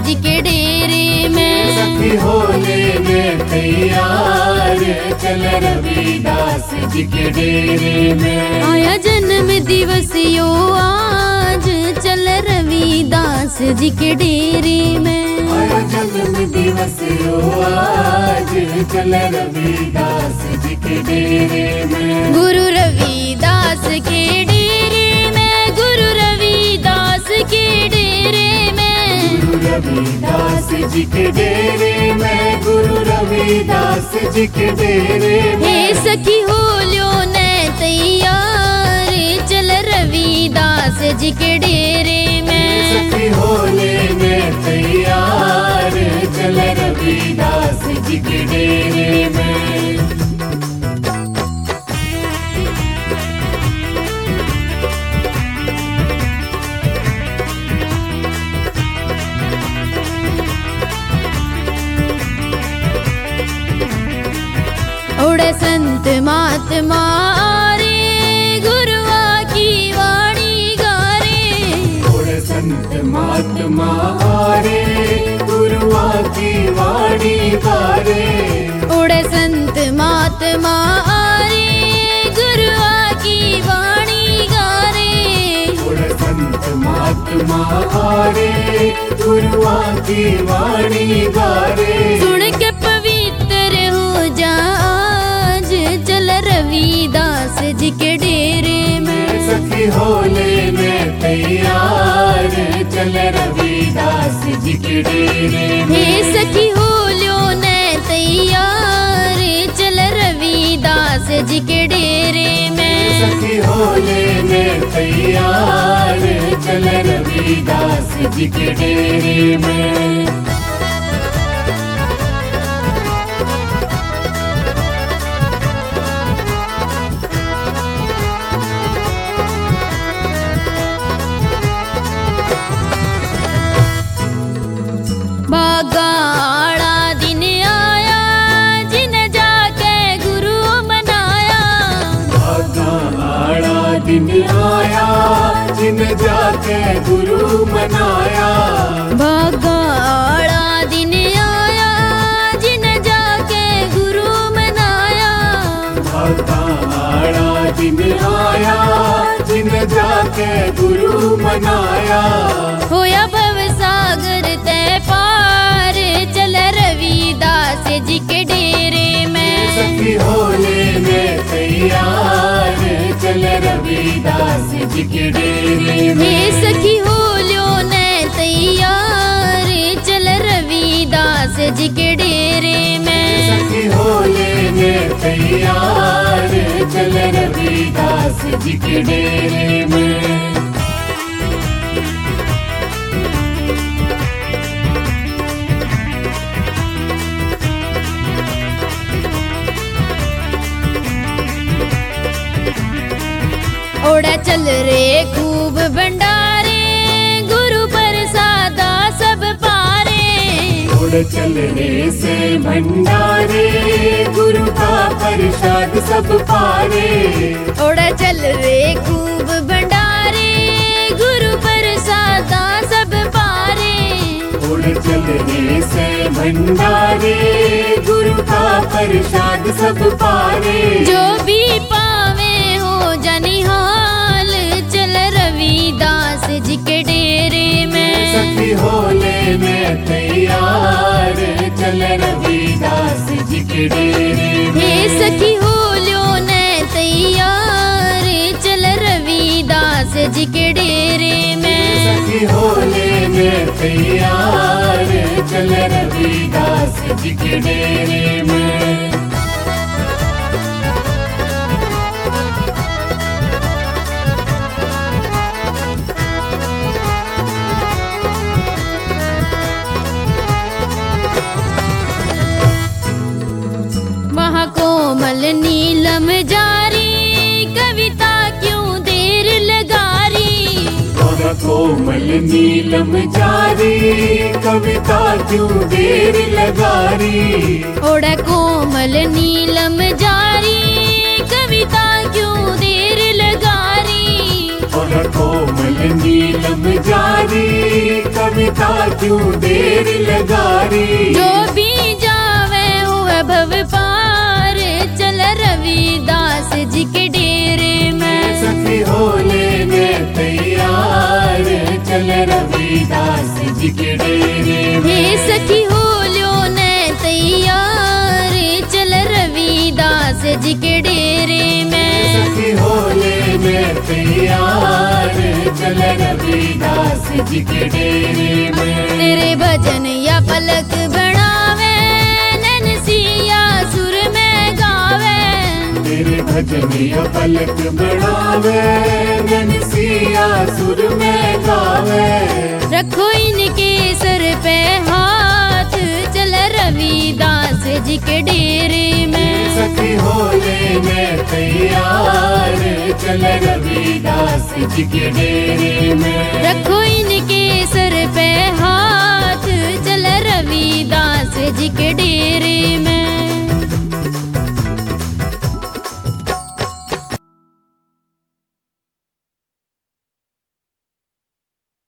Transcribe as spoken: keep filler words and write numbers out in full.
जी के डेरे में। सखी हो लेने तैयार चल रविदास जी के डेरे में। आया जन्म दिवस यो आज चल रविदास जी के डेरे में। आया जन्म दिवस यो आज चल रविदास जी के डेरे में। गुरु रविदास के डेरे में, गुरु रविदास के डेरे में। गुरु रविदास जी के डेरे में, गुरु रविदास जी के डेरे में। हे सखी हो लो ने तैयार चल रविदास जी के डेरे में। सखी हो लेने तैयार चल रविदास जी के डेरे में। उड़े संत महात्मा रे गुरुआ की वाणी गारे। उड़े संत महात्मा रे गुरुआ की वाणी गारे। उड़े संत महात्मा रे गुरुआ की वाणी गारे। उड़े संत महात्मा रे गुरुआ की वाणी गारे। सुन के पवित्र हो जा आज चल रविदास जी के डेरे में। सखी हो लेने तैयार चल रविदास जी के डेरे में। हे सखी हो लो ने तैयार चल रविदास जी के डेरे में। सखी हो लेने तैयार चल रविदास जी के डेरे में। बागाड़ा दिन आया जिन जाके गुरु मनाया। बागाड़ा दिन आया जिन जाके गुरु मनाया। बागाड़ा दिन आया जिन जाके गुरु मनाया। बागाड़ा दिन आया जिन जाके गुरु मनाया। होया भव सागर तय पार चल रविदास जी के डेरे में। सखी हो लेने तैयार चल रविदास जी के डेरे में। हे सखी हो लो ने तैयार चल रविदास जी के डेरे में। सखी हो लेने तैयार चल रविदास जी के डेरे में। ओड़ा चल रे खूब भंडारे गुरु प्रसादा सब पारे। ओड़ चलने से भंडारे गुरु का प्रसाद सब पारे। ओड़ा चल रे खूब भंडारे गुरु प्रसादा सब पारे। ओड़ चलने से भंडारे गुरु का प्रसाद सब पारे। जो भी पावे हो जनिहाल चल रविदास जी के डेरे में। सखी हो लेने तैयार चल रविदास जी के डेरे में। हे सखी हो लो ने तैयार चल रविदास जी के डेरे में। सखी हो लेने तैयार चल रविदास जी के डेरे में। महाकोमल नीलम जारी कविता क्यों देर लगारी। कोमल नीलम जारी कविता क्यों देर लगारी। ओड़ा कोमल नीलम जारी कविता क्यों देर लगारी। ओड़ा कोमल नीलम जारी कविता पिता क्यों देर लगा री। जो भी जावे हुए भव पार चल रविदास जी के डेरे में। सखी हो लेने तैयार चल रविदास जी के डेरे में। हे सखी हो लो ने तैयार चल रविदास जी के डेरे में। सखी हो लेने तैयार चल रविदास जी के डेरे में। तेरे भजन या पलक बनावे नैनसिया सुर में गावे। तेरे भजन या पलक बनावे नैनसिया सुर में गावे। रखो इनके सर पे हाथ चल रविदास जी के डेरे में। सखी हो लेने तैयार चल रविदास जी के डेरे में। रखो इनके सर पे हाथ